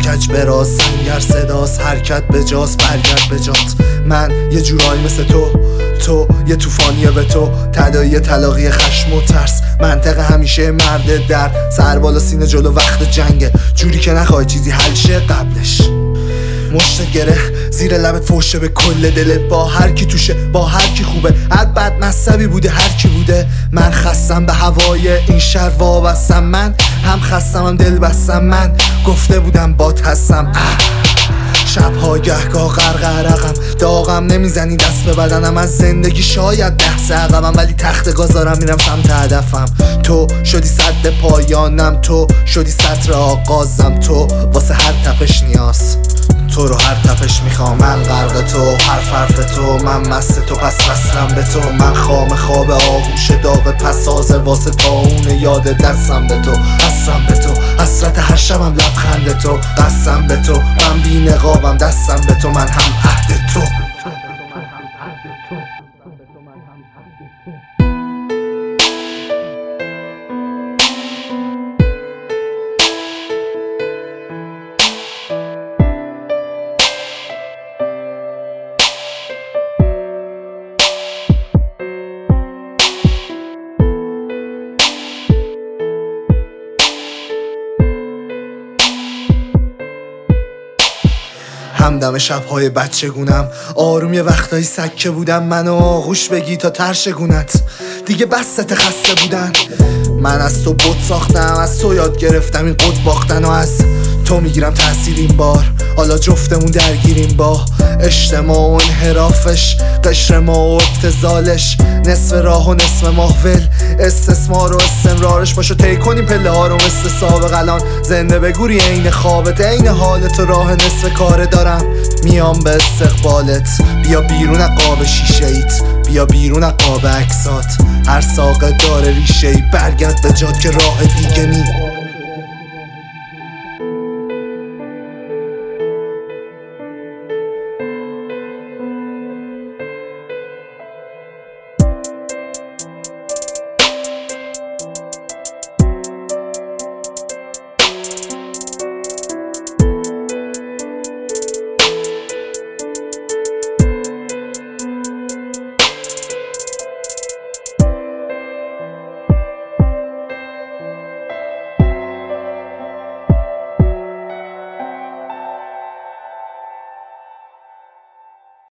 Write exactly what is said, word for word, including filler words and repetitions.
کج براز سنگر صداست، حرکت به جاست، برگرد به جات. من یه جورایی مثل تو، تو یه توفانیه به تو، تدایی تلاقی خشم و ترس، منطق همیشه مرد در سر بالا سینه جلو وقت جنگه، جوری که نخوای چیزی حل شه قبلش. مشت گره زیر لبت فوشه به کل دلت، با هر کی توشه، با هر کی خوبه، هر بد مذهبی بوده، هر کی بوده. من خستم به هوای این شهر وابستم، من هم خستم هم دل بستم، من گفته بودم بات هستم. شبها گهگاه غرقرقم، داغم نمیزنی دست به بدنم، از زندگی شاید ده سه عقبم، ولی تخت گازارم میرم سمت هدفم. تو شدی صد پایانم، تو شدی سطر آغازم، تو واسه هر تپش نیاز، تو رو هر تپش میخوام. من غرق تو، حرف حرف تو، من مست تو پس وصلم به تو. من خام خواب آغوش داغ پس حاضر واسه تاون یاد دستم به تو، هستم به تو، حسرت هر شبم لبخند تو، قسم به تو، من بی نقابم دستم به تو، من هم عهد تو. همدم شبهای بچگونم، آروم یه وقتایی سکه بودم، منو آغوش بگی تا ترشگونت دیگه بسته خسته بودن. من از تو بت ساختم، از تو یاد گرفتم این قد باختن، و از تو میگیرم تأثیر این بار. حالا جفتمون درگیریم با اجتماع و انحرافش، قشر ما و ابتذالش، نصف راه و نصف محول، استثمار و استمرارش. باشو طی کنیم پله ها رو مثل سابق، الان زنده بگوری عین خوابت، عین حالت و راه نصف کاره دارم میام به استقبالت. بیا بیرون قاب شیشه ایت، بیا بیرون قاب عکسات، هر ساقه داره ریشه ای، برگرد به جاد که راه دیگه نی.